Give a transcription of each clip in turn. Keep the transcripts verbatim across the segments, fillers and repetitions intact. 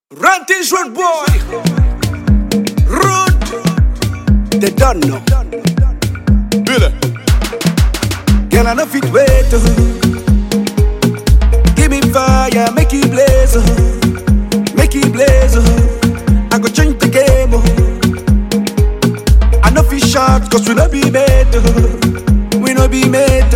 Rantis Road Boy, Road, they don't know. Billy, Girl, I no fit wait. uh. Give me fire, make it blaze, uh. make it blaze. uh. I go change the game. uh. I no fit shout, cause we no be made. uh. We no be made.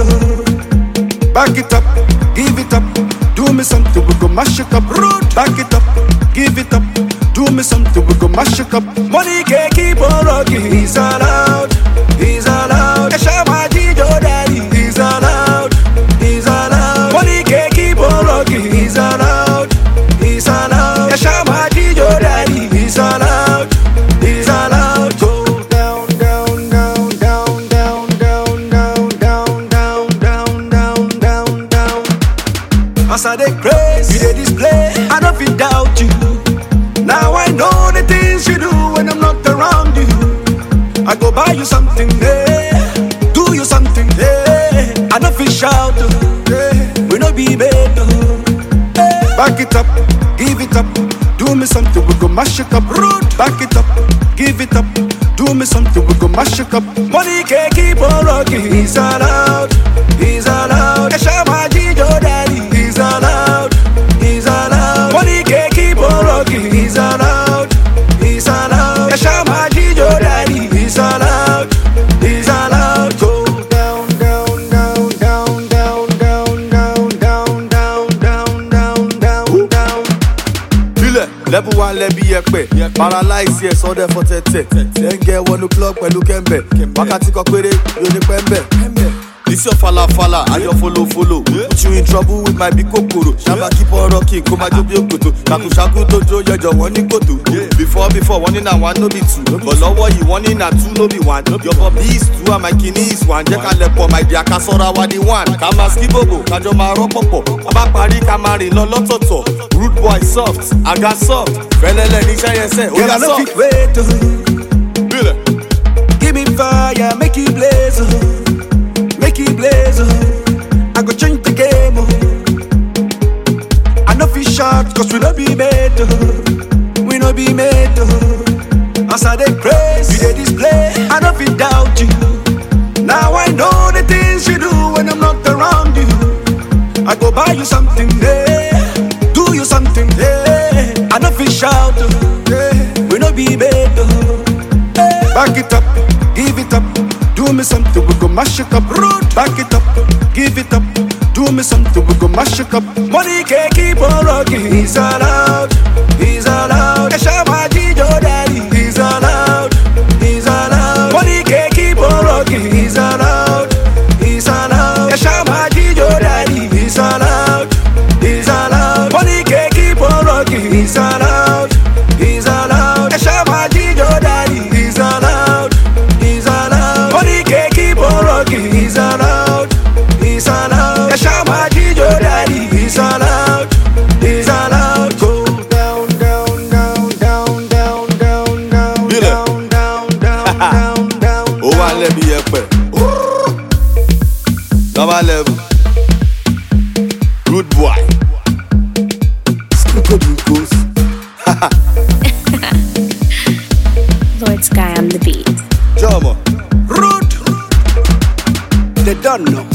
uh. Back it up, give it up. Do me something, we go mash it up. Road, back it up. Give it up, do me something, we go mash it up. Money can't keep on rocking. He's allowed, he's allowed. Shama Jijo Daddy, he's allowed, he's allowed. Money can't keep on rocking. He's allowed, he's allowed. Shama Jijo Daddy, he's allowed, he's allowed. Go down, down, down, down, down, down, down, down, down, down, down, down. As I dey crazy, you dey display. I don't feel doubt you. Now I know the things you do when I'm not around you. I go buy you something, yeah. Do you something, yeah. I don't feel shout, yeah. We no be made, yeah. Back it up, give it up. Do me something, we go mash it up. Road, back it up, give it up. Do me something, we go mash it up. Money can't keep on rocking. He's allowed, he's allowed. Shama Jijo Daddy, he's allowed, he's allowed. Money can't keep on rocking. He's allowed, he's allowed. Shama Jijo Daddy, he's allowed, he's allowed. Go down, down, down, down, down, down, down, down, down, down, down, down. Billy, level one lebi yepe. Paralyze yes, all there for tete. Then get one o'clock when you can be. Wakati kokwere, you ni pembe. This your fala fala, I your follow follow. Put you in trouble with my big kokoro. Shaba keep on rocking, come at your koto. Kaku shaku dojo, yo jo one go to. Before before one in a one no be two. But lower you one in a two no be one. Your bobby is two and my kidney is one. Jack and lepo my dear kasora wadi one. Kama skibobo, kajo maro popo. Aba pari kamari no lototo. Rude boy soft, I got soft. Velele ni shayese, Girl, I oya no soft. fit wait. uh. Billy, Give me fire, make it blaze, uh. make it blaze. uh. I go change the game. uh. I no fit shout, cause we no be made. uh. We no be made. uh. As I dey praise, you dey display. I no fit doubt you. Now I know the things you do when I'm not around you. I go buy you something, yeah. Do you something, yeah. I no fit shout, uh. yeah. We no be made. uh. Back it up, give it up. Do me something, we go mash it up. Road, back it up, give it up. Do me something, we go mash it up. Money can't keep on rocking. He's allowed, he's allowed. Shama Jijo Daddy, he's allowed, he's allowed. Money can't keep on rocking. He's allowed, he's allowed. Shama Jijo Daddy, he's allowed, he's allowed. Money can't keep on rocking. He's allowed, he's allowed. Shama Jijo Daddy, he's allowed, he's allowed. Money can't keep on rocking. He's allowed, he's allowed. Shama Jijo Daddy, he's allowed, he's allowed. Go down, down, down, down, down, down, down, Billy. down, down, down, down, down. oh one lebi yepe. Number level. Rude boy. Skokodukos. Lord Sky on the beat. Jama. Rude. They don't know.